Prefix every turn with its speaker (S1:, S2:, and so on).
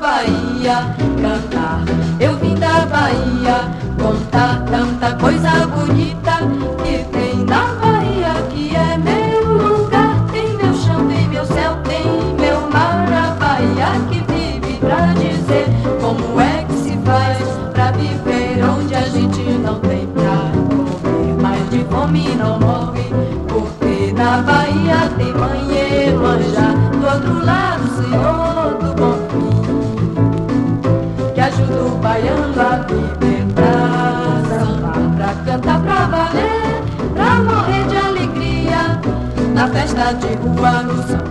S1: Bahia cantar. Eu vim da Bahia contar tanta coisa bonita que tem na Bahia, que é meu lugar. Tem meu chão, tem meu céu, tem meu mar. A Bahia que vive pra dizer como é que se faz pra viver onde a gente não tem pra comer, mas de fome não morre, porque na Bahia tem mãe e manja, do outro lado o Senhor do Bom Fim, que ajuda o baiano a viver, pra sambar, pra cantar, pra valer, pra morrer de alegria, na festa de rua, no samba